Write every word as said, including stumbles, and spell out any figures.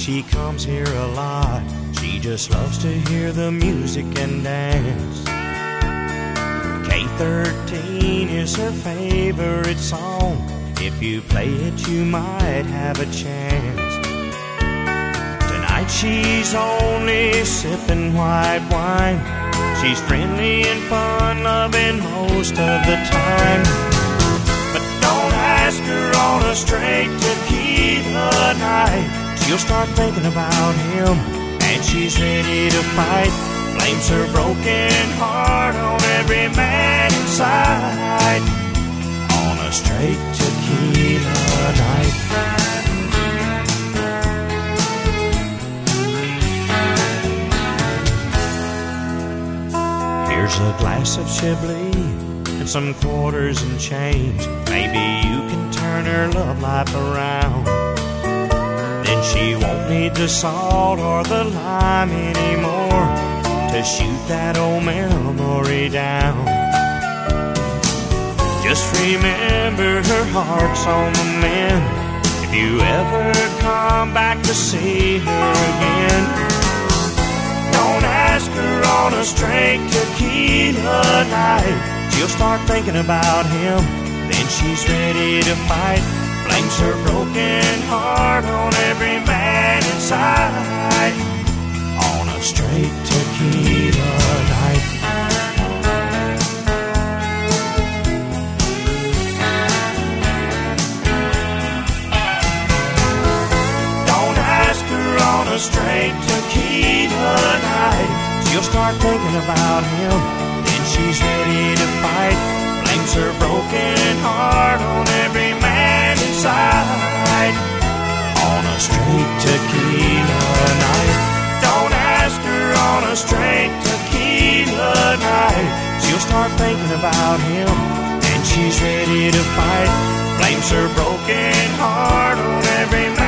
She comes here a lot. She just loves to hear the music and dance. K thirteen is her favorite song. If you play it, you might have a chance. Tonight she's only sipping white wine. She's friendly and fun-loving most of the time. But don't ask her on a straight tequila night. She'll start thinking about him, and she's ready to fight. Blames her broken heart on every man inside. On a straight tequila night. Here's a glass of Chablis and some quarters and change. Maybe you can turn her love life around. Then she won't need the salt or the lime anymore to shoot that old memory down. Just remember her heart's on the mend. If you ever come back to see her again, don't ask her on a straight tequila night. She'll start thinking about him, then she's ready to fight. Blames her broken heart on every man inside. On a straight tequila night. Don't ask her on a straight tequila night. She'll start thinking about him, then she's ready to fight. Blames her broken heart on every man inside. On a straight tequila night. Don't ask her on a straight tequila night. She'll start thinking about him, and she's ready to fight. Blames her broken heart on every man